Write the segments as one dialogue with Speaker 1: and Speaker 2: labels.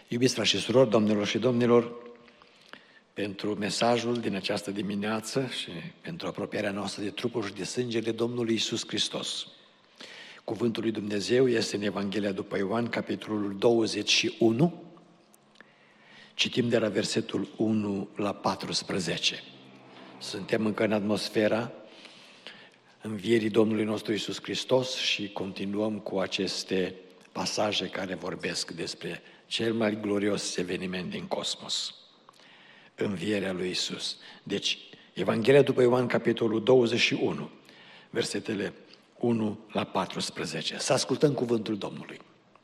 Speaker 1: Iubiți frați și surori, doamnelor și domnilor, pentru mesajul din această dimineață și pentru apropierea noastră de trupul și de sângele Domnului Iisus Hristos. Cuvântul lui Dumnezeu este în Evanghelia după Ioan, capitolul 21. Citim de la versetul 1 la 14. Suntem încă în atmosfera învierii Domnului nostru Iisus Hristos și continuăm cu aceste pasaje care vorbesc despre cel mai glorios eveniment din cosmos, învierea lui Iisus. Deci, Evanghelia după Ioan, capitolul 21, versetele 1 la 14. Să ascultăm cuvântul Domnului.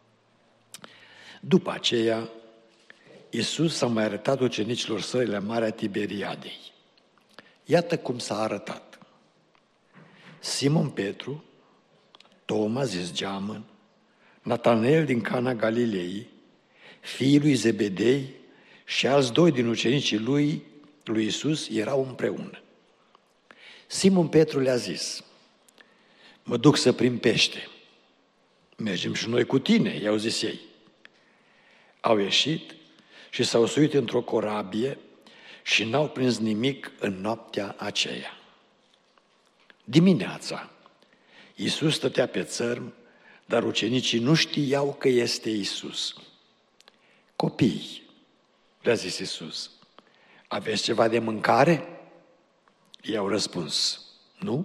Speaker 1: După aceea, Iisus s-a mai arătat ucenicilor săi la Marea Tiberiadei. Iată cum s-a arătat. Simon Petru, Toma zis Geamăn, Natanael din Cana Galilei, fiii lui Zebedei și alți doi din ucenicii lui Iisus erau împreună. Simon Petru le-a zis: mă duc să prind pește. Mergem și noi cu tine, i-au zis ei. Au ieșit și s-au suit într-o corabie și n-au prins nimic în noaptea aceea. Dimineața, Iisus stătea pe țărm, dar ucenicii nu știau că este Iisus. Copii, le-a zis Iisus, aveți ceva de mâncare? I-au răspuns, nu?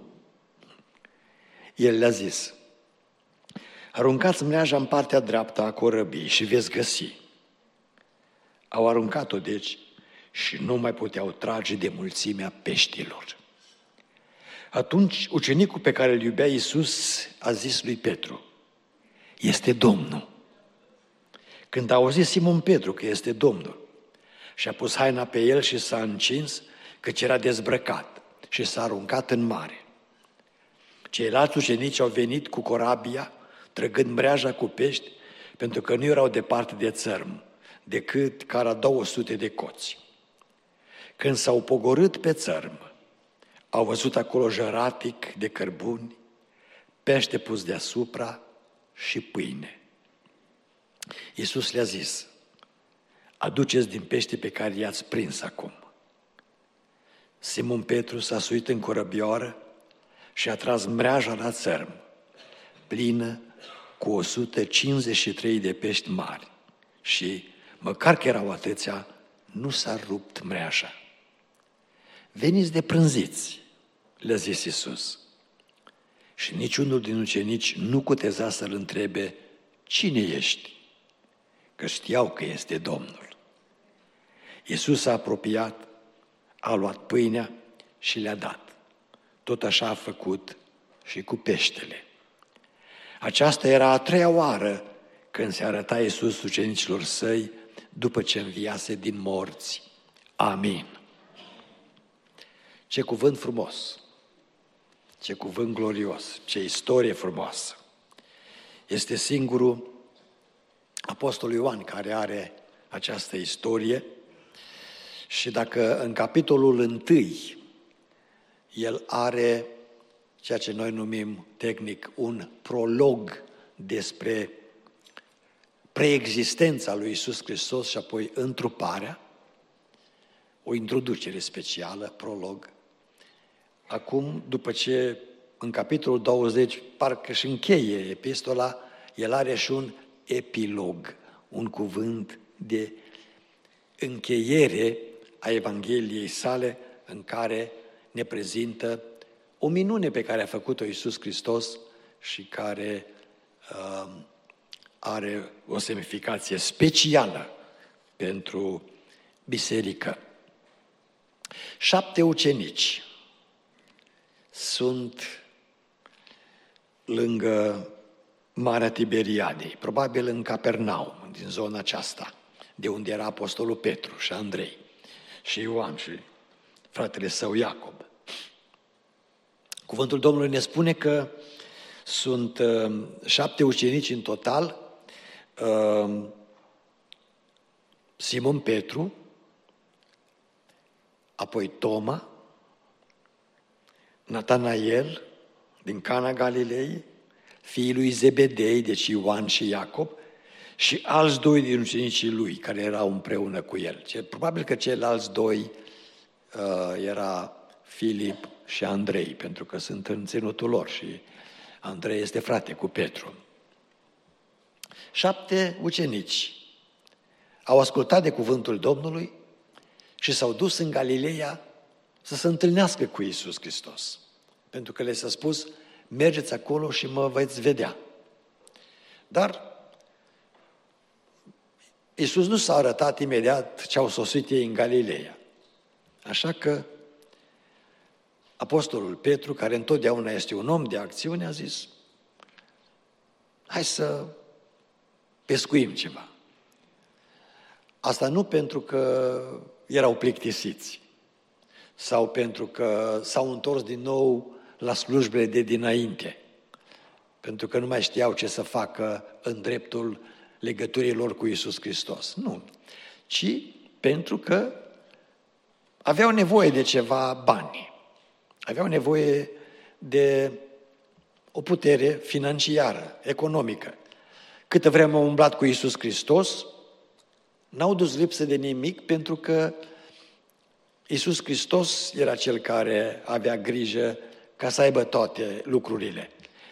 Speaker 1: El le-a zis, aruncați mreaja în partea dreaptă a corăbiei și veți găsi. Au aruncat-o deci și nu mai puteau trage de mulțimea peștilor. Atunci ucenicul pe care îl iubea Iisus a zis lui Petru, este Domnul. Când a auzit Simon Petru că este Domnul, și-a pus haina pe el și s-a încins, căci era dezbrăcat și s-a aruncat în mare. Ceilalți ucenici au venit cu corabia, trăgând mreaja cu pești, pentru că nu erau departe de țărm, decât cara 200 de coți. Când s-au pogorât pe țărm, au văzut acolo jăratic de cărbuni, pește pus deasupra și pâine. Iisus le-a zis, aduceți din pește pe care i-ați prins acum. Simon Petru s-a suit în corăbioară și a tras mreaja la țărm, plină cu 153 de pești mari și, măcar că erau atâția, nu s-a rupt mreaja. Veniți de prânziți, le-a zis Iisus. Și niciunul din ucenici nu cuteza să-l întrebe, cine ești? Că știau că este Domnul. Iisus s-a apropiat, a luat pâinea și le-a dat. Tot așa a făcut și cu peștele. Aceasta era a treia oară când se arăta Iisus ucenicilor săi după ce înviase din morți. Amin. Ce cuvânt frumos, ce cuvânt glorios, ce istorie frumoasă. Este singurul apostol Ioan care are această istorie și dacă în capitolul 1 el are ceea ce noi numim tehnic un prolog despre preexistența lui Iisus Hristos și apoi întruparea, o introducere specială, prolog. Acum, după ce în capitolul 20 parcă și încheie epistola, el are și un epilog, un cuvânt de încheiere a Evangheliei sale în care ne prezintă o minune pe care a făcut-o Iisus Hristos și care are o semnificație specială pentru biserică. 7 ucenici sunt lângă Marea Tiberiadei, probabil în Capernaum, din zona aceasta, de unde era apostolul Petru și Andrei și Ioan și fratele său Iacob. Cuvântul Domnului ne spune că sunt 7 ucenici în total, Simon Petru, apoi Toma, Natanael din Cana Galilei, fiii lui Zebedei, deci Ioan și Iacob, și alți doi din ucenicii lui, care erau împreună cu el. Probabil că ceilalți doi era Filip și Andrei, pentru că sunt în ținutul lor și Andrei este frate cu Petru. 7 ucenici au ascultat de cuvântul Domnului și s-au dus în Galileea să se întâlnească cu Iisus Hristos. Pentru că le s-a spus, mergeți acolo și mă veți vedea. Dar Iisus nu s-a arătat imediat ce au sosit ei în Galileea. Așa că apostolul Petru, care întotdeauna este un om de acțiune, a zis, hai să pescuim ceva. Asta nu pentru că erau plictisiți sau pentru că s-au întors din nou la slujbele de dinainte, pentru că nu mai știau ce să facă în dreptul legăturii lor cu Iisus Hristos. Nu, ci pentru că aveau nevoie de ceva bani, aveau nevoie de o putere financiară, economică. Câtă vreme au umblat cu Iisus Hristos, n-au dus lipsă de nimic, pentru că Iisus Hristos era Cel care avea grijă ca să aibă toate lucrurile.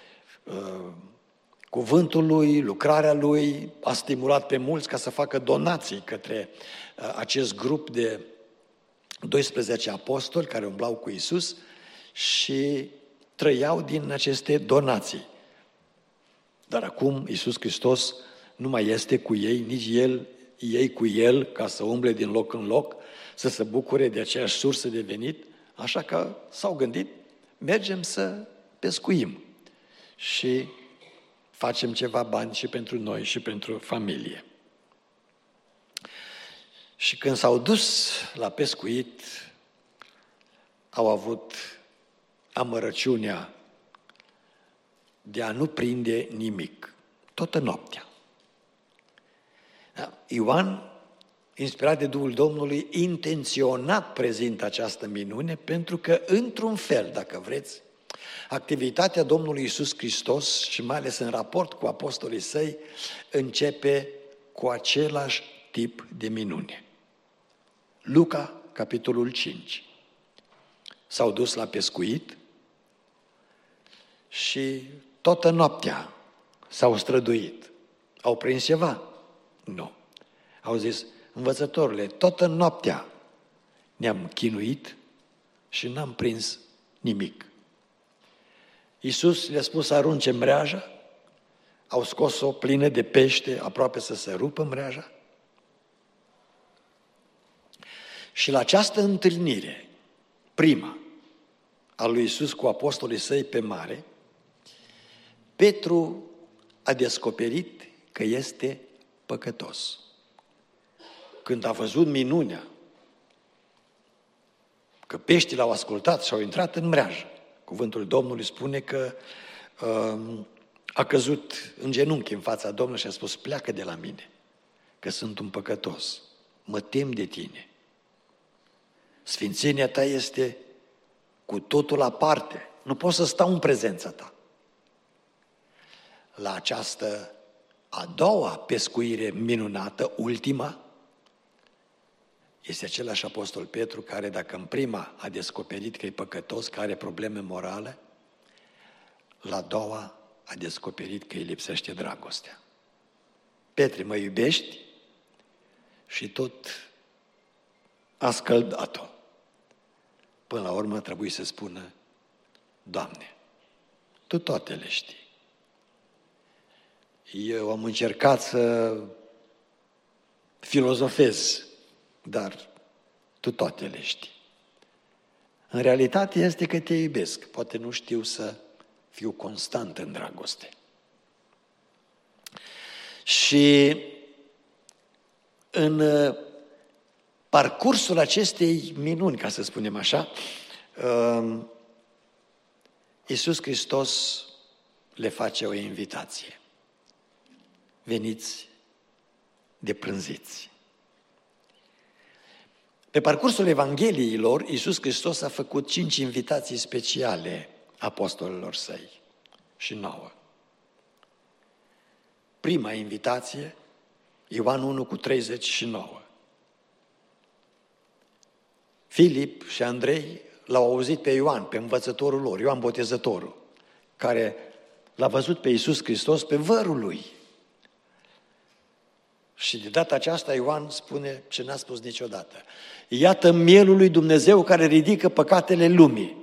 Speaker 1: Cuvântul Lui, lucrarea Lui a stimulat pe mulți ca să facă donații către acest grup de 12 apostoli care umblau cu Iisus și trăiau din aceste donații. Dar acum Iisus Hristos nu mai este cu ei, nici ei cu El, ca să umble din loc în loc, să se bucure de aceeași sursă de venit, așa că s-au gândit, mergem să pescuim și facem ceva bani și pentru noi și pentru familie. Și când s-au dus la pescuit, au avut amărăciunea de a nu prinde nimic, toată noaptea. Da? Ioan, inspirat de Duhul Domnului, intenționat prezintă această minune, pentru că, într-un fel, dacă vreți, activitatea Domnului Iisus Hristos, și mai ales în raport cu apostolii săi, începe cu același tip de minune. Luca, capitolul 5. S-au dus la pescuit și toată noaptea s-au străduit. Au prins ceva? Nu. Au zis, învățătorule, toată noaptea ne-am chinuit și n-am prins nimic. Iisus le-a spus să arunce mreaja, au scos-o plină de pește, aproape să se rupă mreaja. Și la această întâlnire, prima, a lui Iisus cu apostolii săi pe mare, Petru a descoperit că este păcătos. Când a văzut minunea, că peștii l-au ascultat și au intrat în mreajă, cuvântul Domnului spune că a căzut în genunchi în fața Domnului și a spus, pleacă de la mine, că sunt un păcătos, mă tem de tine. Sfințenia ta este cu totul aparte, nu pot să stau în prezența ta. La această a doua pescuire minunată, ultima, este același apostol Petru care, dacă în prima a descoperit că e păcătos, că are probleme morale, la a doua a descoperit că îi lipsește dragostea. Petre, mă iubești? Și tot a scăldat-o. Până la urmă trebuie să spună, Doamne, Tu toate le știi. Eu am încercat să filozofez, dar Tu toate le știi. În realitate este că te iubesc. Poate nu știu să fiu constant în dragoste. Și în parcursul acestei minuni, ca să spunem așa, Iisus Hristos le face o invitație. Veniți de prânziți. Pe parcursul Evangheliilor, Iisus Hristos a făcut 5 invitații speciale apostolilor săi și 9. Prima invitație Ioan 1 cu 39. Filip și Andrei l-au auzit pe Ioan, pe învățătorul lor, Ioan Botezătorul, care l-a văzut pe Iisus Hristos pe vărul lui. Și de data aceasta Ioan spune ce n-a spus niciodată. Iată mielul lui Dumnezeu care ridică păcatele lumii.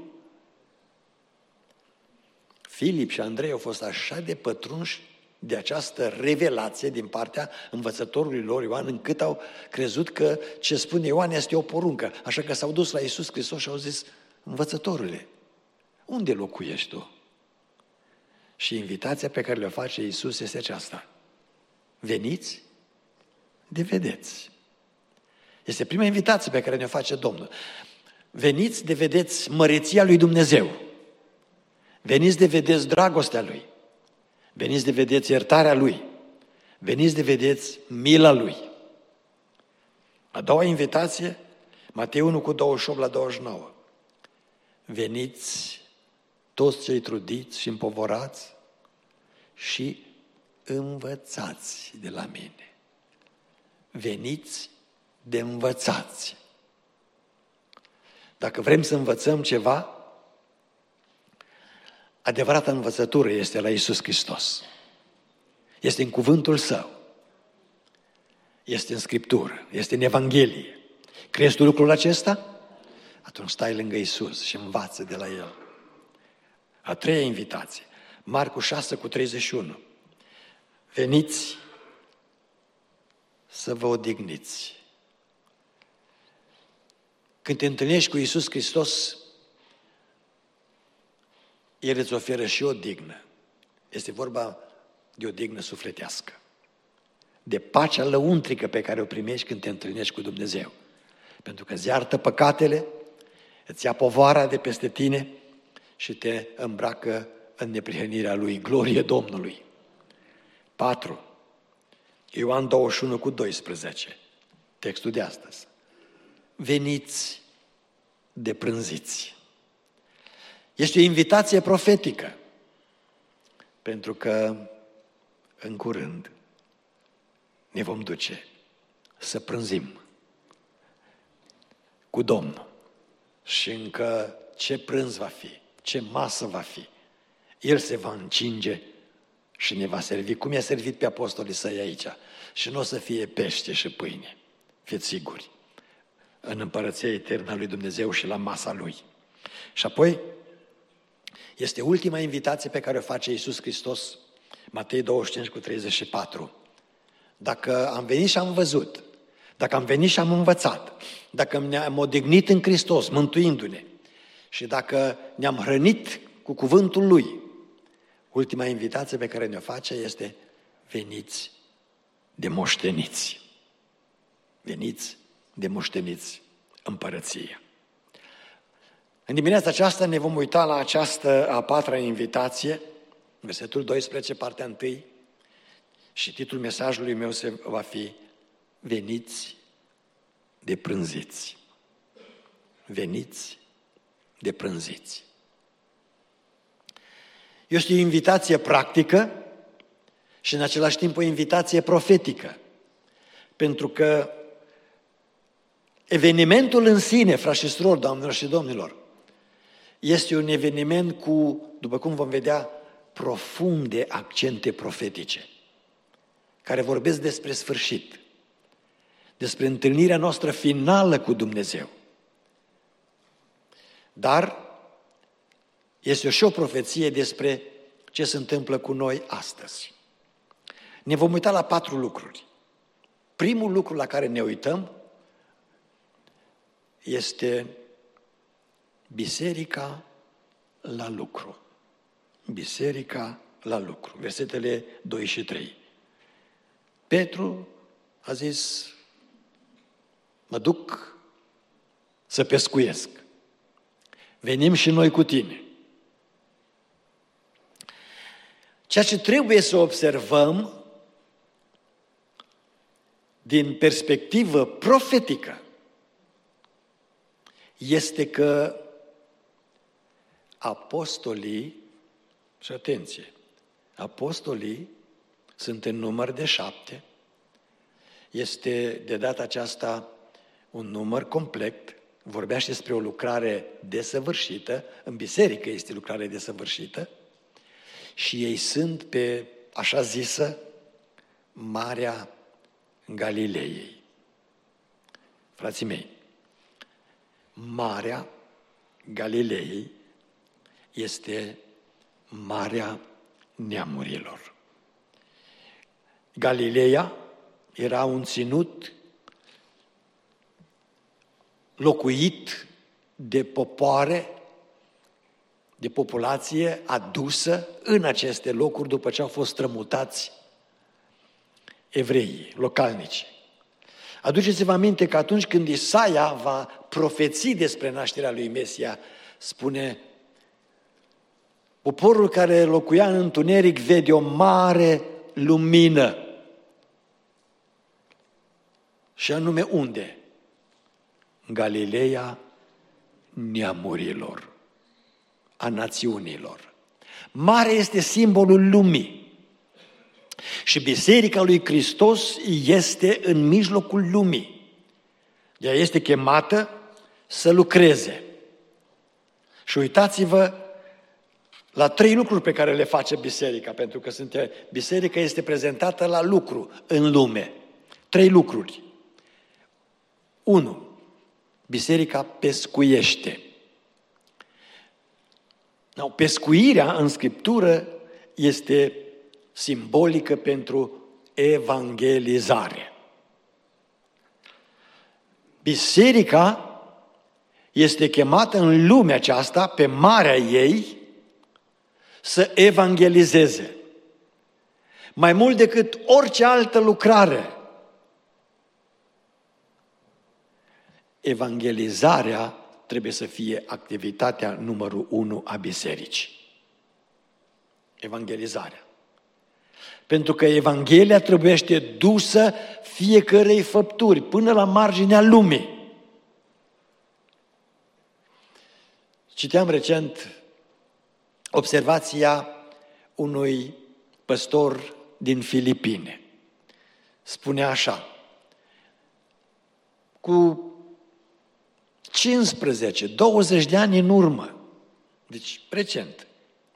Speaker 1: Filip și Andrei au fost așa de pătrunși de această revelație din partea învățătorului lor Ioan, încât au crezut că ce spune Ioan este o poruncă. Așa că s-au dus la Iisus Hristos și au zis: învățătorule, unde locuiești tu? Și invitația pe care le face Iisus este aceasta: veniți de vedeți. Este prima invitație pe care ne-o face Domnul. Veniți de vedeți măreția lui Dumnezeu. Veniți de vedeți dragostea Lui. Veniți de vedeți iertarea Lui. Veniți de vedeți mila Lui. A doua invitație, Matei 1 cu 28 la 29. Veniți toți cei trudiți și împovorați și învățați de la mine. Veniți de învățați. Dacă vrem să învățăm ceva, adevărata învățătură este la Iisus Hristos. Este în cuvântul Său. Este în Scriptură. Este în Evanghelie. Crezi tu lucrul acesta? Atunci stai lângă Iisus și învață de la El. A treia invitație. Marcu 6 cu 31. Veniți să vă odihniți. Când te întâlnești cu Iisus Hristos, El îți oferă și o dignă. Este vorba de o dignă sufletească. De pacea lăuntrică pe care o primești când te întâlnești cu Dumnezeu. Pentru că îți iartă păcatele, îți ia povara de peste tine și te îmbracă în neprihănirea Lui. Glorie Domnului! 4. Ioan 21 cu 12. Textul de astăzi. Veniți de prânziți. Este o invitație profetică, pentru că în curând ne vom duce să prânzim cu Domnul. Și încă ce prânz va fi, ce masă va fi, El se va încinge și ne va servi, cum i-a servit pe apostolii Săi aici. Și nu o să fie pește și pâine, fiți siguri, în împărăția eternă a lui Dumnezeu și la masa Lui. Și apoi, este ultima invitație pe care o face Iisus Hristos, Matei 25 cu 34. Dacă am venit și am văzut, dacă am venit și am învățat, dacă ne-am odihnit în Hristos, mântuindu-ne, și dacă ne-am hrănit cu cuvântul Lui, ultima invitație pe care ne-o face este: veniți de moșteniți. Veniți de moșteniți împărăția. În dimineața aceasta ne vom uita la această a patra invitație, versetul 12, partea 1, și titlul mesajului meu va fi: veniți de prânziți. Veniți de prânziți. Este o invitație practică și în același timp o invitație profetică, pentru că evenimentul în sine, frați și surori, doamnelor și domnilor, este un eveniment cu, după cum vom vedea, profunde accente profetice, care vorbesc despre sfârșit, despre întâlnirea noastră finală cu Dumnezeu. Dar este și o profeție despre ce se întâmplă cu noi astăzi. Ne vom uita la 4 lucruri. Primul lucru la care ne uităm este biserica la lucru. Biserica la lucru. Versetele 2 și 3. Petru a zis: mă duc să pescuiesc. Venim și noi cu tine. Ceea ce trebuie să observăm din perspectivă profetică este că apostolii, și atenție, apostolii sunt în număr de 7 este de data aceasta un număr complet, vorbește despre o lucrare desăvârșită, în biserică este lucrare desăvârșită, și ei sunt pe așa zisă Marea Galilei. Frații mei, Marea Galilei este Marea Neamurilor. Galileea era un ținut locuit de popoare, de populație adusă în aceste locuri după ce au fost strămutați evreii, localnici. Aduceți-vă aminte că atunci când Isaia va profeți despre nașterea lui Mesia, spune: poporul care locuia în întuneric vede o mare lumină. Și anume unde? În Galileea neamurilor, a națiunilor. Mare este simbolul lumii. Și Biserica lui Hristos este în mijlocul lumii. Ea este chemată să lucreze. Și uitați-vă la 3 lucruri pe care le face biserica, pentru că biserica este prezentată la lucru în lume. 3 lucruri. 1. Biserica pescuiește. Pescuirea în Scriptură este simbolică pentru evangelizare. Biserica este chemată în lumea aceasta, pe marea ei, să evangelizeze. Mai mult decât orice altă lucrare, evangelizarea trebuie să fie activitatea numărul 1 a bisericii. Evangelizarea. Pentru că Evanghelia trebuiește dusă fiecărei făpturi, până la marginea lumii. Citeam recent observația unui păstor din Filipine. Spunea așa: cu 15-20 de ani în urmă, deci recent,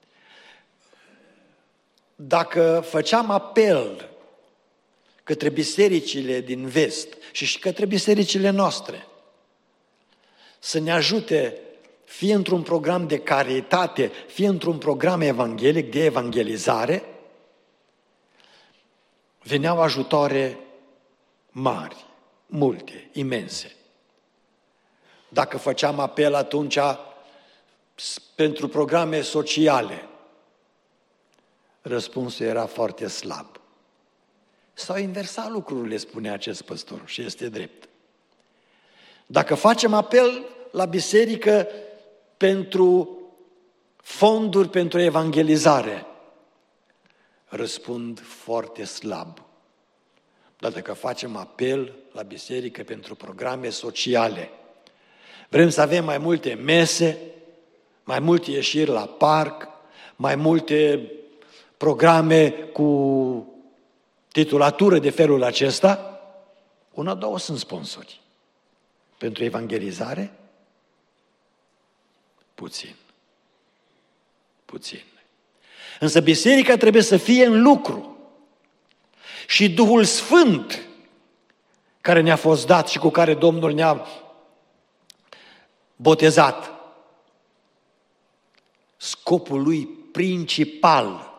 Speaker 1: dacă făceam apel către bisericile din vest și către bisericile noastre să ne ajute fie într-un program de caritate, fie într-un program evanghelic de evangelizare, veneau ajutoare mari, multe, imense. Dacă făceam apel atunci pentru programe sociale, răspunsul era foarte slab. S-au inversat lucrurile, spune acest păstor, și este drept. Dacă facem apel la biserică pentru fonduri pentru evangelizare, răspund foarte slab. Dar dacă facem apel la biserică pentru programe sociale, vrem să avem mai multe mese, mai multe ieșiri la parc, mai multe programe cu titulatură de felul acesta, 1-2 sunt sponsori. Pentru evangelizare, puțin. Însă biserica trebuie să fie în lucru. Și Duhul Sfânt, care ne-a fost dat și cu care Domnul ne-a botezat, scopul lui principal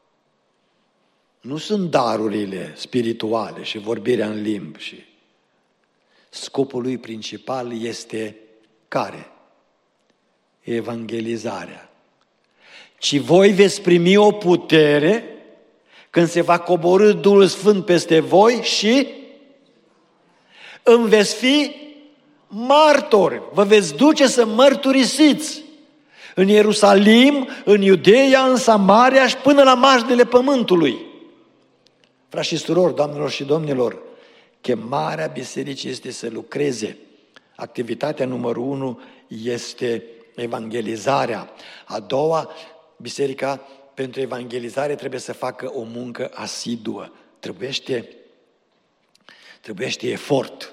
Speaker 1: nu sunt darurile spirituale și vorbirea în limbi. Scopul lui principal este care? Evangelizarea. Ci voi veți primi o putere când se va coborî Duhul Sfânt peste voi și îmi veți fi martori. Vă veți duce să mărturisiți în Ierusalim, în Iudeea, în Samaria și până la marginile pământului. Frați și surori, doamnelor și domnilor, chemarea bisericii este să lucreze. Activitatea numărul 1 este evangelizarea. A doua, biserica pentru evangelizare trebuie să facă o muncă asiduă. Trebuiește Trebuiește efort.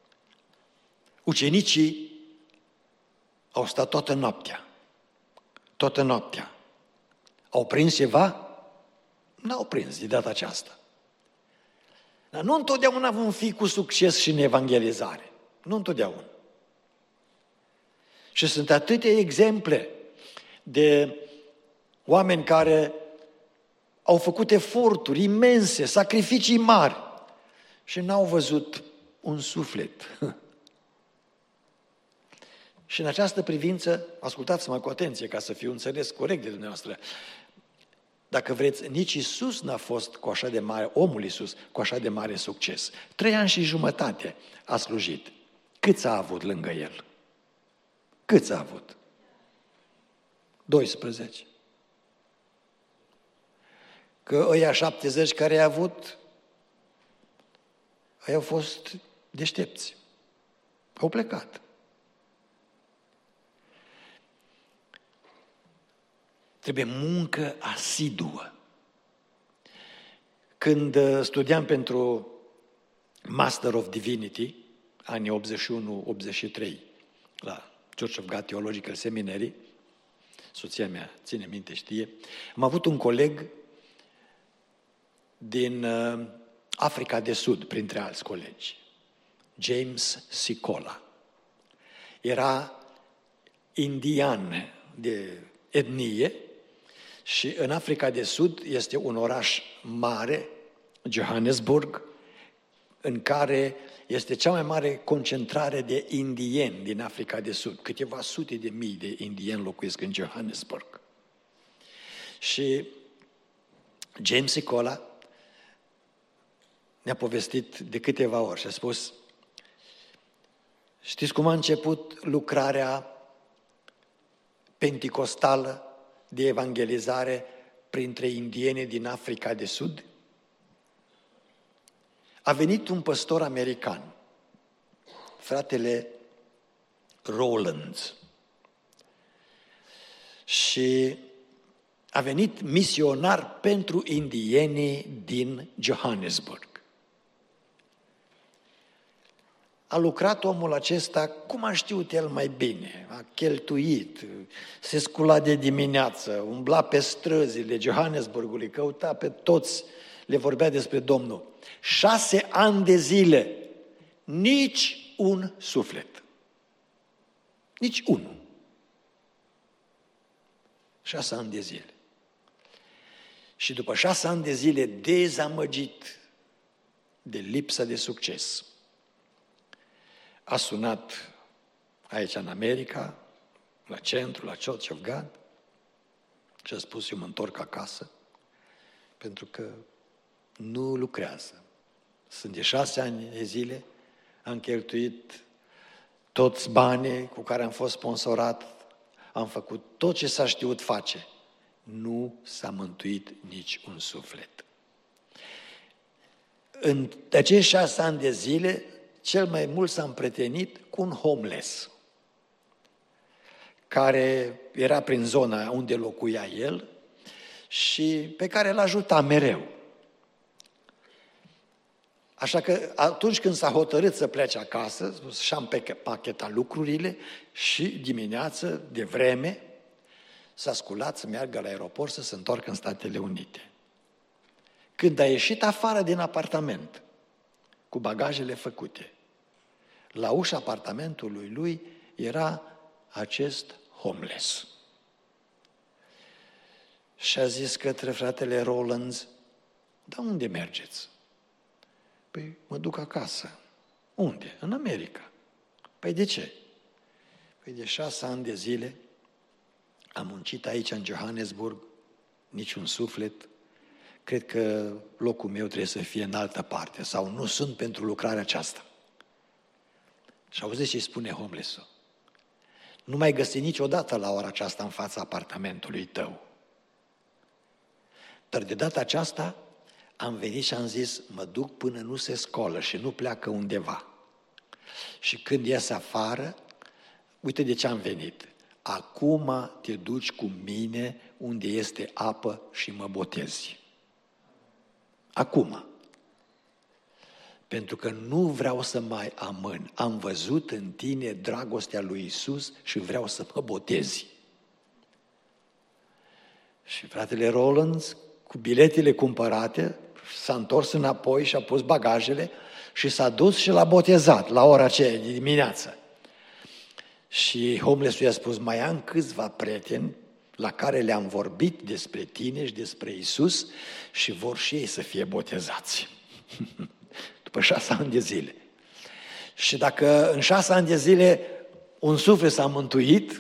Speaker 1: Ucenicii au stat toată noaptea. Toată noaptea. Au prins ceva? N-au prins de data aceasta. Dar nu întotdeauna vom fi cu succes și în evangelizare. Nu întotdeauna. Și sunt atâtea exemple de oameni care au făcut eforturi imense, sacrificii mari și n-au văzut un suflet. Și în această privință, ascultați-mă cu atenție ca să fiu înțeles corect de dumneavoastră, dacă vreți, nici Iisus n-a fost cu așa de mare, omul Iisus, cu așa de mare succes. 3 ani și jumătate a slujit. Câți a avut lângă el? Câți a avut? 12. Că ăia 70 care i-a avut, ăia au fost deștepți. Au plecat. Trebuie muncă asiduă. Când studiam pentru Master of Divinity, anii 81-83, la Church of God Theological Seminary, soția mea ține minte, știe, am avut un coleg din Africa de Sud, printre alți colegi, James Sicola. Era indian de etnie și în Africa de Sud este un oraș mare, Johannesburg, în care este cea mai mare concentrare de indieni din Africa de Sud. Câteva sute de mii de indieni locuiesc în Johannesburg. Și James Sicola ne-a povestit de câteva ori și a spus: știți cum a început lucrarea penticostală de evangelizare printre indieni din Africa de Sud? A venit un păstor american, fratele Rowlands, și a venit misionar pentru indienii din Johannesburg. A lucrat omul acesta cum a știut el mai bine, a cheltuit, se scula de dimineață, umbla pe străzile Johannesburgului, căuta pe toți, le vorbea despre Domnul. 6 ani de zile, nici un suflet. Nici unul. 6 ani de zile. Și după 6 ani de zile, dezamăgit de lipsa de succes, a sunat aici în America, la centru, la Church of God, și a spus: eu mă întorc acasă, pentru că nu lucrează. Sunt de 6 ani de zile, am cheltuit toți banii cu care am fost sponsorat, am făcut tot ce s-a știut face. Nu s-a mântuit nici un suflet. În acești 6 ani de zile, cel mai mult s-a împrietenit cu un homeless, care era prin zona unde locuia el și pe care îl ajuta mereu. Așa că atunci când s-a hotărât să plece acasă, și-a împachetat lucrurile și dimineață, de vreme, s-a sculat să meargă la aeroport să se întoarcă în Statele Unite. Când a ieșit afară din apartament, cu bagajele făcute, la ușa apartamentului lui era acest homeless. Și a zis către fratele Rowlands: dar unde mergeți? Păi mă duc acasă. Unde? În America. Păi de ce? Păi de 6 ani de zile am muncit aici în Johannesburg, niciun suflet. Cred că locul meu trebuie să fie în altă parte sau nu sunt pentru lucrarea aceasta. Și auziți ce spune homeless-ul? Nu mai găsi niciodată la ora aceasta în fața apartamentului tău. Dar de data aceasta am venit și am zis: mă duc până nu se scolă și nu pleacă undeva. Și când ies afară, uite de ce am venit. Acum te duci cu mine unde este apă și mă botezi. Acum. pentru că nu vreau să mai amân. Am văzut în tine dragostea lui Iisus și vreau să mă botezi. Și fratele Rollins, cu biletele cumpărate, s-a întors înapoi și a pus bagajele și s-a dus și l-a botezat la ora aceea de dimineață. Și homeless-ul i-a spus, mai am câțiva prieteni la care le-am vorbit despre tine și despre Iisus și vor și ei să fie botezați. După 6 ani de zile. Și dacă în 6 ani de zile un suflet s-a mântuit,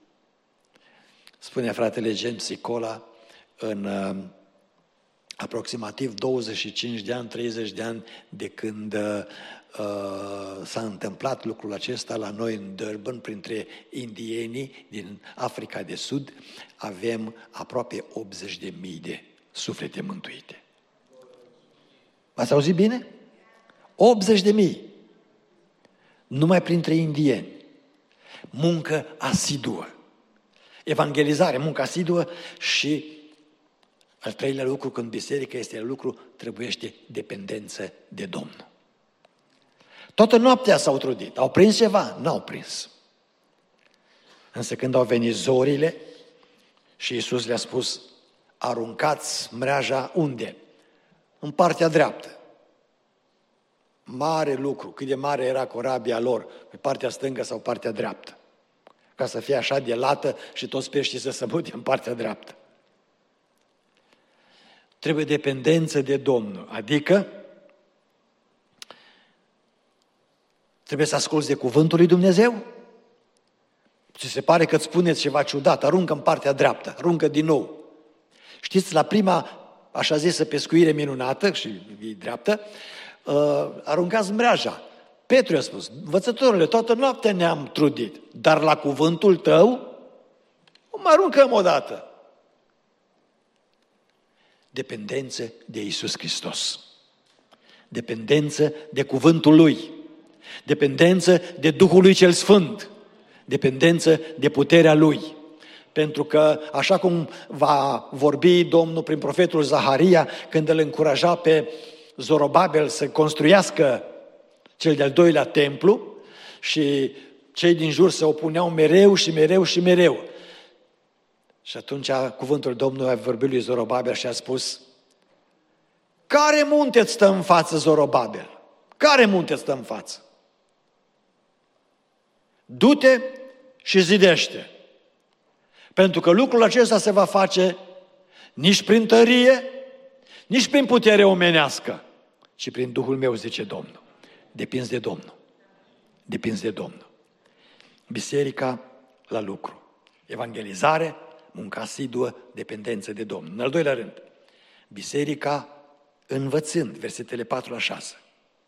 Speaker 1: spune fratele James Sicola, în aproximativ 25 de ani, 30 de ani de când s-a întâmplat lucrul acesta la noi în Durban, printre indienii din Africa de Sud, avem aproape 80.000 de suflete mântuite. Ați auzit bine? 80.000. Numai printre indieni. Muncă asiduă. Evangelizare, muncă asiduă și al treilea lucru, când biserica este lucru, trebuiește dependență de Domnul. Toată noaptea s-au trudit. Au prins ceva? N-au prins. Însă când au venit zorile și Iisus le-a spus, aruncați mreaja unde? În partea dreaptă. Mare lucru, cât de mare era corabia lor, pe partea stângă sau partea dreaptă. Ca să fie așa de lată și toți peștii să se mute în partea dreaptă. Trebuie dependență de Domnul, adică trebuie să asculți de cuvântul lui Dumnezeu. Ți se pare că îți spuneți ceva ciudat, aruncă în partea dreaptă, aruncă din nou. Știți, la prima, așa zisă, pescuire minunată și dreaptă, aruncați mreaja. Petru i-a spus, învățătorule, toată noaptea ne-am trudit, dar la cuvântul tău, mă aruncăm odată. Dependență de Iisus Hristos. Dependență de cuvântul Lui. Dependență de Duhul Lui Cel Sfânt. Dependență de puterea Lui. Pentru că, așa cum va vorbi Domnul prin profetul Zaharia, când îl încuraja pe Zorobabel să construiască cel de-al doilea templu și cei din jur se opuneau mereu și mereu și mereu. Și atunci cuvântul Domnului a vorbit lui Zorobabel și a spus, care munte îți stă în față, Zorobabel? Care munte îți stă în față? Du-te și zidește. Pentru că lucrul acesta se va face nici prin tărie, nici prin putere omenească, ci prin Duhul meu, zice Domnul. Depinzi de Domnul. Depinzi de Domnul. Biserica la lucru. Evangelizare, muncă asiduă, dependență de Domnul. În al doilea rând, biserica învățând, versetele 4 la 6.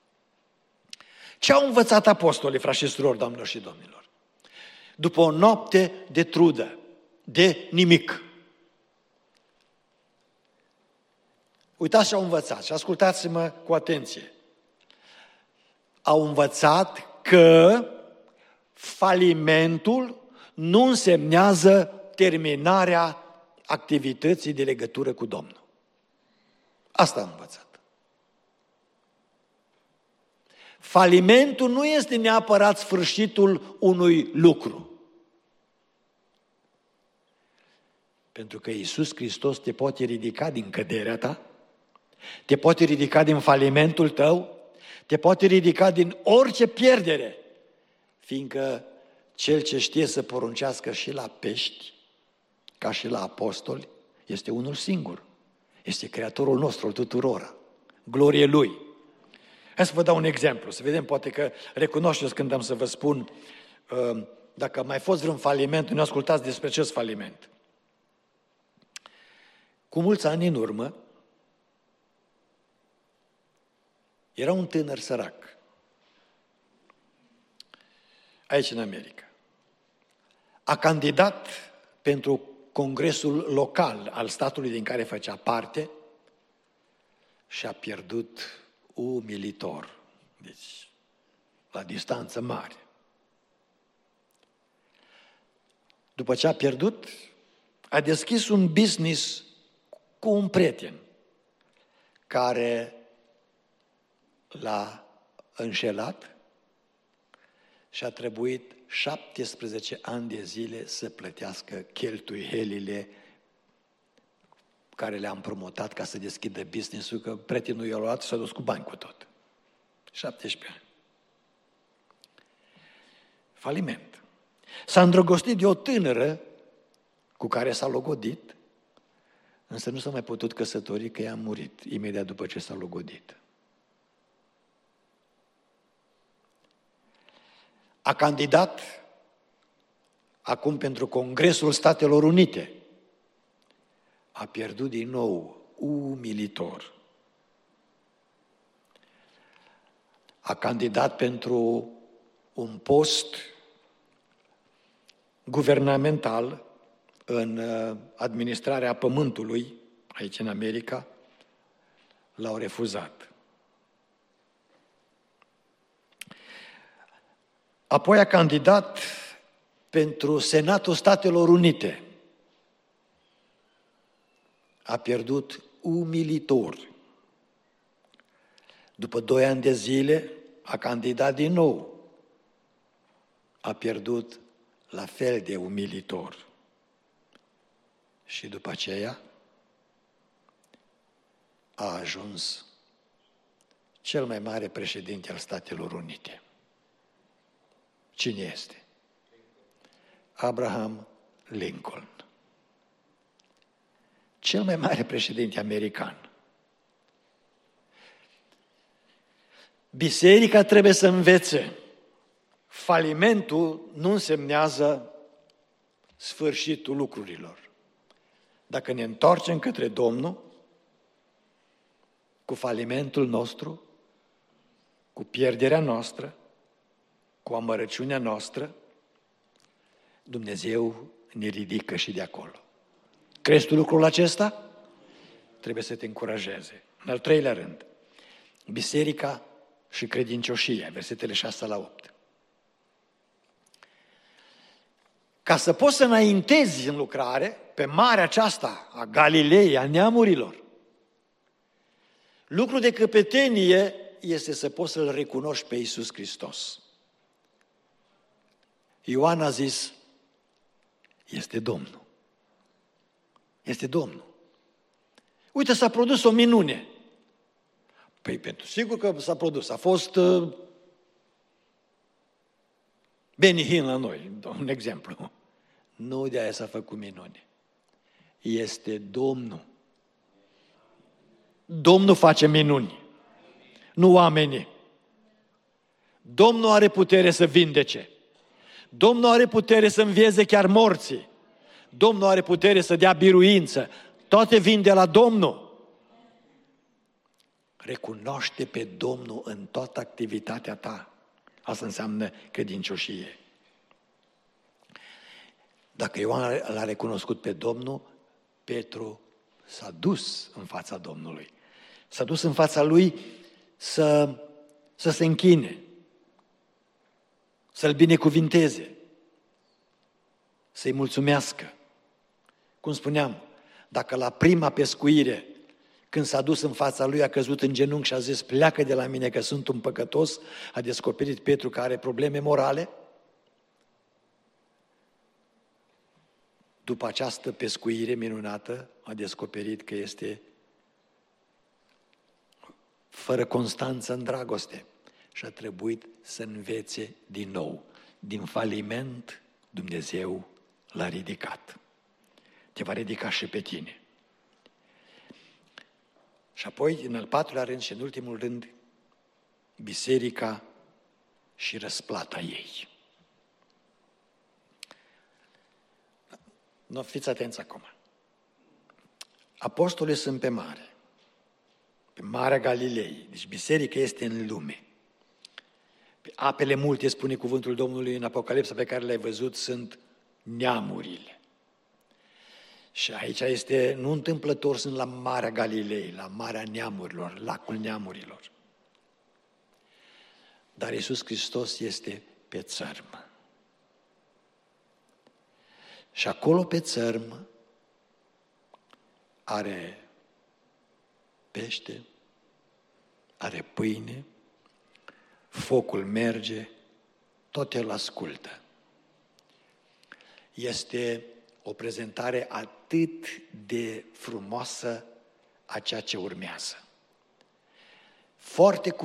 Speaker 1: Ce au învățat apostolii, frați și surori, doamnelor și domnilor? După o noapte de trudă, de nimic. Uitați ce au învățat și ascultați-mă cu atenție. Au învățat că falimentul nu însemnează terminarea activității de legătură cu Domnul. Asta am învățat. Falimentul nu este neapărat sfârșitul unui lucru. Pentru că Iisus Hristos te poate ridica din căderea ta, te poate ridica din falimentul tău, te poate ridica din orice pierdere, fiindcă Cel ce știe să poruncească și la pești, ca și la apostoli, este unul singur. Este Creatorul nostru, al tuturora. Glorie Lui. Hai să vă dau un exemplu, să vedem, poate că recunoașteți când am să vă spun, dacă a mai fost vreun faliment, nu ascultați despre acest faliment. Cu mulți ani în urmă, era un tânăr sărac, aici în America. A candidat pentru congresul local al statului din care făcea parte și a pierdut umilitor, deci la distanță mare. După ce a pierdut, a deschis un business cu un prieten care l-a înșelat și a trebuit 17 ani de zile să plătească cheltuielile care le-a împrumutat ca să deschidă business-ul, că prietenul i-a luat și s-a dus cu bani cu tot. 17 ani. Faliment. S-a îndrăgostit de o tânără cu care s-a logodit, însă nu s-a mai putut căsători, că ea a murit imediat după ce s-a logodit. A candidat acum pentru Congresul Statelor Unite. A pierdut din nou, umilitor. A candidat pentru un post guvernamental în administrarea pământului, aici în America, l-au refuzat. Apoi a candidat pentru Senatul Statelor Unite. A pierdut umilitor. După 2 ani de zile a candidat din nou. A pierdut la fel de umilitor. Și după aceea a ajuns cel mai mare președinte al Statelor Unite. Cine este? Abraham Lincoln. Cel mai mare președinte american. Biserica trebuie să învețe. Falimentul nu însemnează sfârșitul lucrurilor. Dacă ne întoarcem către Domnul, cu falimentul nostru, cu pierderea noastră, cu amărăciunea noastră, Dumnezeu ne ridică și de acolo. Crezi tu lucrul acesta? Trebuie să te încurajeze. În al 3-lea rând, biserica și credincioșia, versetele 6-8. Ca să poți să înaintezi în lucrare, pe marea aceasta a Galilei, a neamurilor, lucru de căpetenie este să poți să-L recunoști pe Iisus Hristos. Ioan a zis, este Domnul. Este Domnul. Uite, s-a produs o minune. Păi, pentru sigur că s-a produs. A fost Benny Hinn la noi, un exemplu. Nu de aia s-a făcut minune. Este Domnul. Domnul face minuni, nu oamenii. Domnul are putere să vindece. Domnul are putere să învieze chiar morții. Domnul are putere să dea biruință. Toate vin de la Domnul. Recunoaște pe Domnul în toată activitatea ta. Asta înseamnă credincioșie. Dacă Ioan l-a recunoscut pe Domnul, Petru s-a dus în fața Domnului. S-a dus în fața lui să se închine, să-l binecuvinteze, să-i mulțumească. Cum spuneam, dacă la prima pescuire, când s-a dus în fața lui, a căzut în genunchi și a zis, pleacă de la mine că sunt un păcătos, a descoperit Petru că are probleme morale. După această pescuire minunată, a descoperit că este fără constanță în dragoste și a trebuit să învețe din nou. Din faliment, Dumnezeu l-a ridicat. Te va ridica și pe tine. Și apoi, în al 4-lea rând și în ultimul rând, biserica și răsplata ei. Nu, fiți atenți acum. Apostolii sunt pe mare, pe Marea Galilei, deci biserica este în lume. Pe apele multe, spune cuvântul Domnului în Apocalipsa pe care le-ai văzut, sunt neamurile. Și aici este, nu întâmplător, sunt la Marea Galilei, la Marea Neamurilor, lacul neamurilor. Dar Iisus Hristos este pe țărm. Și acolo pe țărm are pește, are pâine, focul merge, tot el ascultă. Este o prezentare atât de frumoasă a ceea ce urmează. Foarte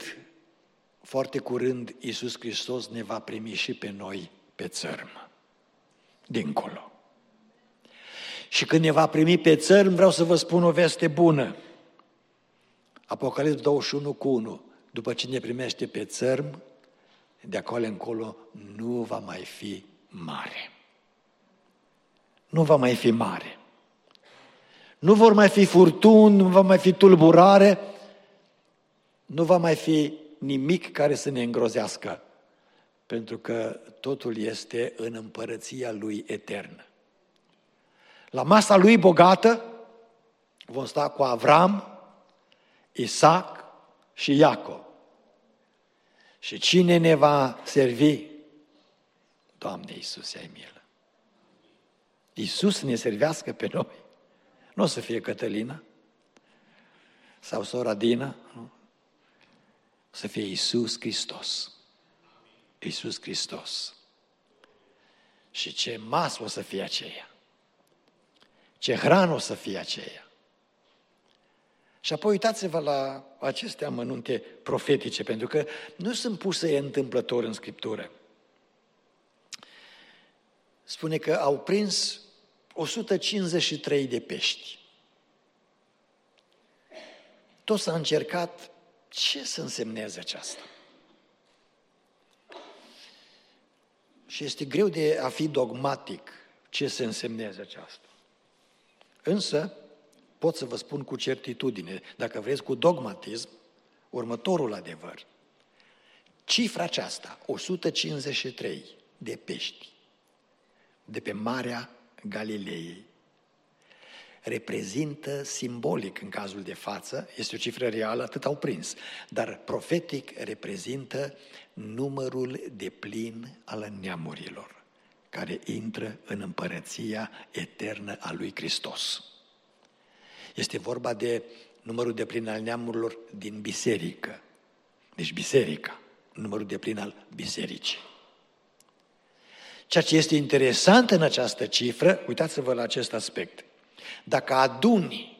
Speaker 1: curând, Iisus Hristos ne va primi și pe noi pe țărm, dincolo. Și când ne va primi pe țărm, vreau să vă spun o veste bună. Apocalips 21:1. După ce ne primește pe țărm, de acolo încolo nu va mai fi mare. Nu va mai fi mare. Nu vor mai fi furtuni, nu va mai fi tulburare, nu va mai fi nimic care să ne îngrozească, pentru că totul este în împărăția Lui eternă. La masa Lui bogată vom sta cu Avram, Isaac și Iacov. Și cine ne va servi? Doamne Iisuse, ai milă! Iisus ne servească pe noi. Nu o să fie Cătălina sau sora Dina, nu? O să fie Iisus Hristos. Iisus Hristos. Și ce masă o să fie aceea? Ce hrană o să fie aceea? Și apoi uitați-vă la aceste amănunte profetice, pentru că nu sunt puse întâmplător în Scriptură. Spune că au prins 153 de pești. Tot s-a încercat ce să însemneze aceasta. Și este greu de a fi dogmatic ce să însemneze aceasta. Însă, pot să vă spun cu certitudine, dacă vreți cu dogmatism, următorul adevăr. Cifra aceasta, 153 de pești de pe Marea Galilei, reprezintă simbolic în cazul de față, este o cifră reală, atât au prins, dar profetic reprezintă numărul deplin al neamurilor care intră în împărăția eternă a lui Hristos. Este vorba de numărul deplin al neamurilor din biserică. Deci biserica, numărul deplin al bisericii. Ceea ce este interesant în această cifră, uitați-vă la acest aspect. Dacă aduni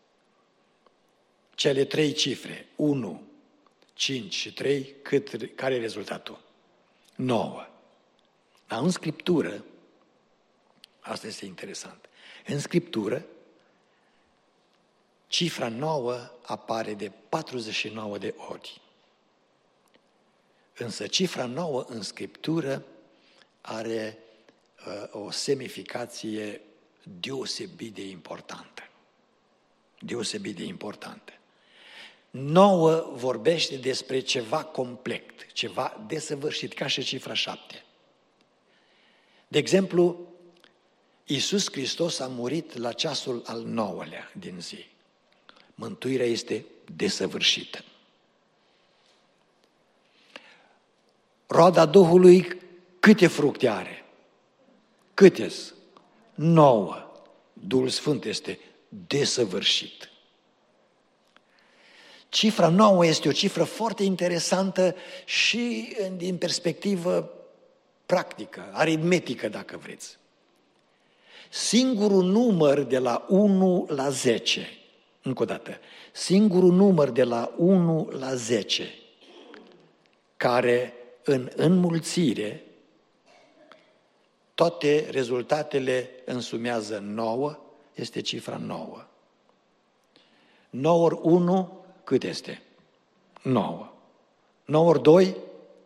Speaker 1: cele 3 cifre, 1, 5 și 3, care e rezultatul? 9. Dar în Scriptură, asta este interesant, în Scriptură, cifra 9 apare de 49 de ori. Însă cifra 9 în Scriptură are o semnificație deosebit de importantă. Deosebit de importantă. 9 vorbește despre ceva complet, ceva desăvârșit, ca și cifra 7. De exemplu, Iisus Hristos a murit la ceasul al 9-lea din zi. Mântuirea este desăvârșită. Roada Duhului câte fructe are? Câte-s? 9. Duhul Sfânt este desăvârșit. Cifra 9 este o cifră foarte interesantă și din perspectivă practică, aritmetică, dacă vreți. Singurul număr de la 1 la 10, încă o dată, singurul număr de la 1 la 10, care în înmulțire toate rezultatele însumează 9, este cifra 9. 9 ori 1, cât este? 9. 9 ori 2?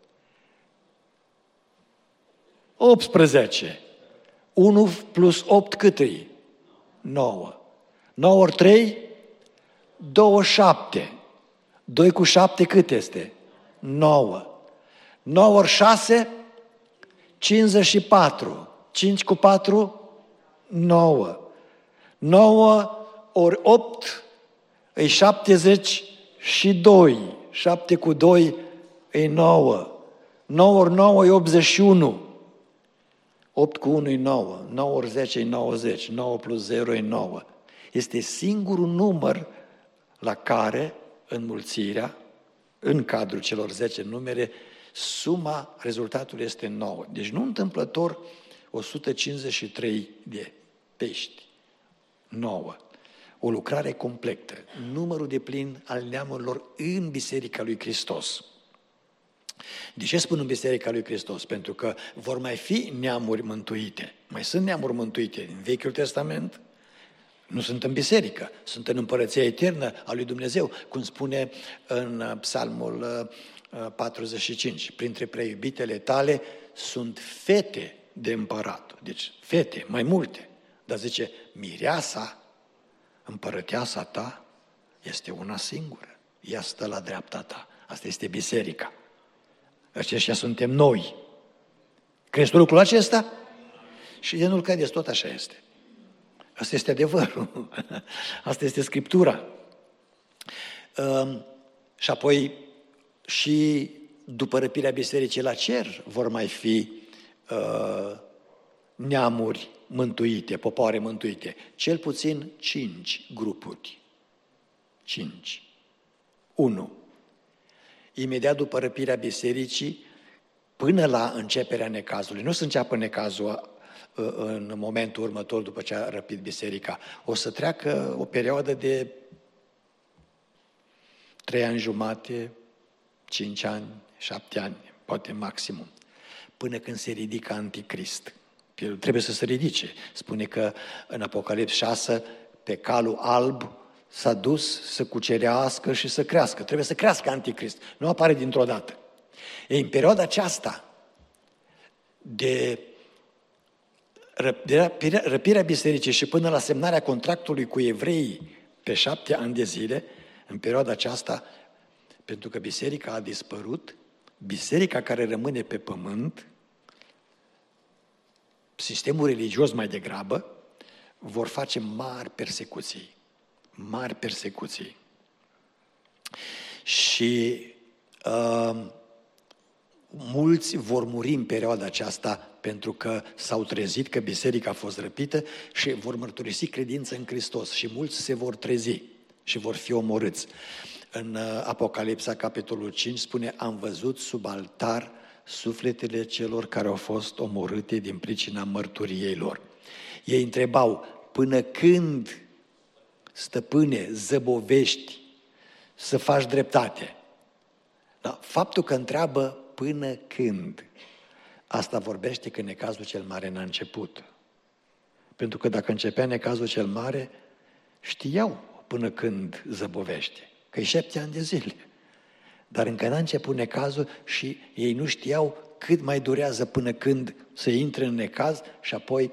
Speaker 1: 18. 1 plus 8 cât e? 9. 9 ori 3? 27. 2 cu 7 cât este? 9. 9 ori 6? 54. 5 cu 4? 9. 9 ori 8 e 72. 7 cu 2 e 9. 9 ori 9 e 81. 8 cu 1 e 9. 9 ori 10 e 90. 9 plus 0 e 9. Este singurul număr la care înmulțirea în cadrul celor 10 numere, suma rezultatului este 9. Deci nu întâmplător 153 de pești. 9. O lucrare completă. Numărul deplin al neamurilor în Biserica lui Hristos. De ce spun în Biserica lui Hristos? Pentru că vor mai fi neamuri mântuite. Mai sunt neamuri mântuite în Vechiul Testament. Nu sunt în biserică, sunt în împărăția eternă a lui Dumnezeu, cum spune în Psalmul 45. Printre preiubitele tale sunt fete de împărat. Deci fete, mai multe. Dar zice, mireasa, împărăteasa ta, este una singură. Ea stă la dreapta ta. Asta este biserica. Aceștia suntem noi. Crezi tu lucrul acesta? Și de nu-l credeți, tot așa este. Asta este adevărul. Asta este Scriptura. Și apoi și după răpirea bisericii la cer vor mai fi neamuri mântuite, popoare mântuite. Cel puțin 5 grupuri. 5. 1. Imediat după răpirea bisericii, până la începerea necazului. Nu să înceapă necazul în momentul următor, după ce a răpit biserica. O să treacă o perioadă de 3 ani jumate, 5 ani, 7 ani, poate maximum, până când se ridică Anticrist. El trebuie să se ridice. Spune că în Apocalips 6, pe calul alb s-a dus să cucerească și să crească. Trebuie să crească Anticrist. Nu apare dintr-o dată. În perioada aceasta de răpirea bisericii și până la semnarea contractului cu evreii pe 7 ani de zile, în perioada aceasta, pentru că biserica a dispărut, biserica care rămâne pe pământ, sistemul religios mai degrabă, vor face mari persecuții. Mari persecuții. Și mulți vor muri în perioada aceasta pentru că s-au trezit că biserica a fost răpită și vor mărturisi credință în Hristos și mulți se vor trezi și vor fi omorâți. În Apocalipsa, capitolul 5, spune: am văzut sub altar sufletele celor care au fost omorâte din pricina mărturiei lor. Ei întrebau: până când, stăpâne, zăbovești să faci dreptate? Da, faptul că întreabă până când, asta vorbește că necazul cel mare n-a început. Pentru că dacă începea necazul cel mare, știau până când zăbovește, că e 7 ani de zile. Dar încă n-a început necazul și ei nu știau cât mai durează până când se intre în necaz și apoi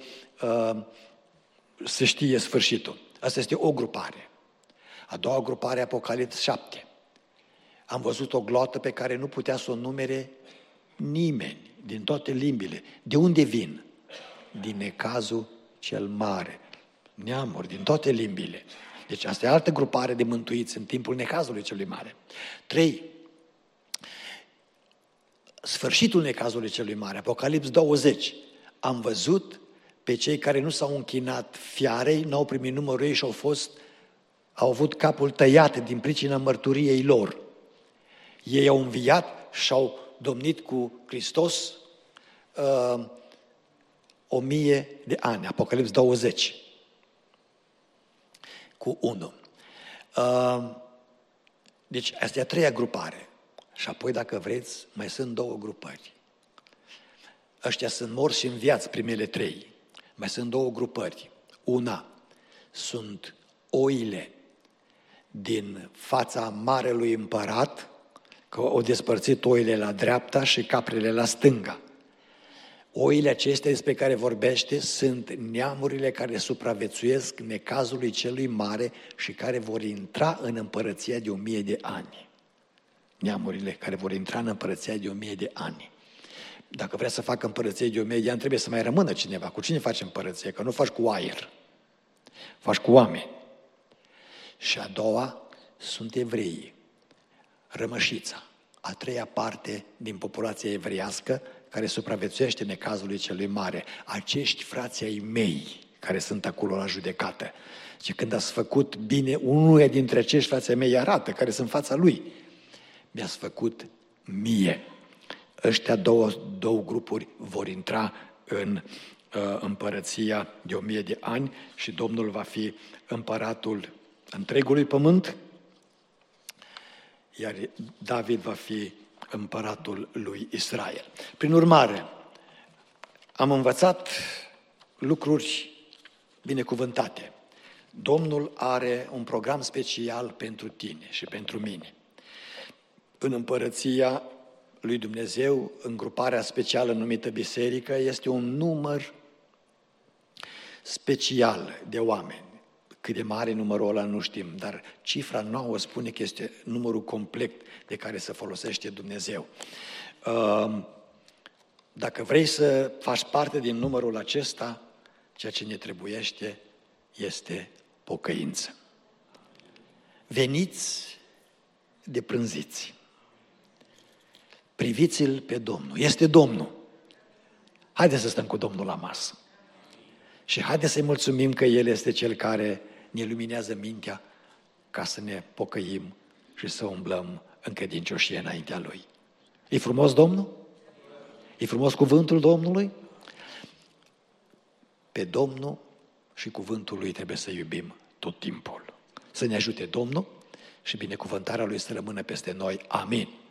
Speaker 1: se știe sfârșitul. Asta este o grupare. A doua grupare, Apocalips 7. Am văzut o gloată pe care nu putea să o numere nimeni, din toate limbile. De unde vin? Din necazul cel mare. Neamuri, din toate limbile. Deci asta e altă grupare de mântuiți în timpul necazului celui mare. 3. Sfârșitul necazului celui mare, Apocalips 20. Am văzut pe cei care nu s-au închinat fiarei, n-au primit numărul ei și au avut capul tăiat din pricina mărturiei lor. Ei au înviat și au domnit cu Hristos 1000 de ani, Apocalips 20. Cu 1. Deci asta e a treia grupare. Și apoi, dacă vreți, mai sunt 2 grupări. Ăștia sunt morți și înviați, primele 3. Mai sunt 2 grupări. Una sunt oile din fața marelui împărat, că au despărțit oile la dreapta și caprele la stânga. Oile acestea despre care vorbește sunt neamurile care supraviețuiesc necazului celui mare și care vor intra în împărăția de 1000 de ani. Neamurile care vor intra în împărăția de 1000 de ani. Dacă vrea să facă împărăție de 1000 de ani, trebuie să mai rămână cineva. Cu cine faci împărăție? Că nu faci cu aer. Faci cu oameni. Și a doua sunt evreii. Rămășița. A treia parte din populația evreiască care supraviețuiește necazului celui mare. Acești frații ai mei care sunt acolo la judecată. Și când ați făcut bine, unul dintre acești frații ai mei arată, care sunt în fața lui. mi-ați făcut mie. Ăștia două grupuri vor intra în împărăția de 1000 de ani și Domnul va fi împăratul întregului pământ, iar David va fi împăratul lui Israel. Prin urmare, am învățat lucruri binecuvântate. Domnul are un program special pentru tine și pentru mine. În împărăția lui Dumnezeu, în gruparea specială numită biserică, este un număr special de oameni. Cât de mare numărul ăla nu știm, dar cifra 9 spune că este numărul complet de care se folosește Dumnezeu. Dacă vrei să faci parte din numărul acesta, ceea ce ne trebuiește este pocăință. Veniți de prânziți. Priviți-l pe Domnul. Este Domnul. Haideți să stăm cu Domnul la masă. Și haideți să-i mulțumim că El este Cel care ne luminează mintea ca să ne pocăim și să umblăm în credincioșie înaintea Lui. E frumos Domnul? E frumos cuvântul Domnului? Pe Domnul și cuvântul Lui trebuie să iubim tot timpul. Să ne ajute Domnul și binecuvântarea Lui să rămână peste noi. Amin.